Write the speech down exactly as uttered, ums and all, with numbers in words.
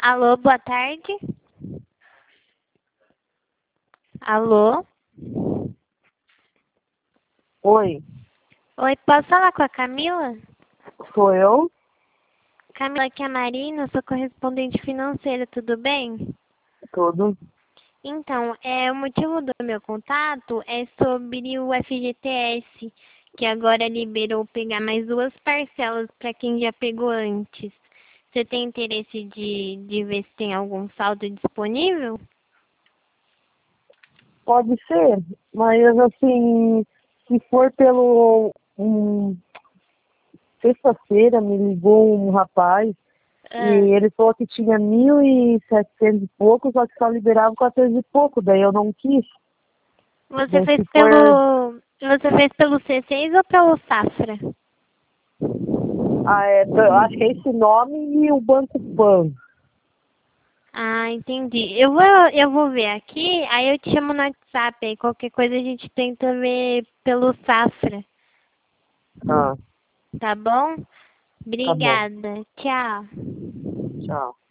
Alô, boa tarde. Alô? Oi, Oi, posso falar com a Camila? sou eu? Camila, aqui é a Marina, sou correspondente financeira, tudo bem? Tudo. Então, é, o motivo do meu contato é sobre o F G T S, que agora liberou pegar mais duas parcelas para quem já pegou antes. Você tem interesse de, de ver se tem algum saldo disponível? Pode ser, mas assim, se for pelo. Um, sexta-feira me ligou um rapaz e Ah, ele falou que tinha mil e setecentos e pouco, só que só liberava quatrocentos e pouco, daí eu não quis. você Daí fez se for. pelo, você fez pelo C seis ou pelo Safra? Ah, é, eu acho que é esse nome e o Banco Pan. Ah, entendi. Eu vou, eu vou ver aqui, aí eu te chamo no WhatsApp, aí qualquer coisa a gente tenta ver pelo Safra, Ah, tá bom? tá bom. Obrigada. Tchau. Tchau.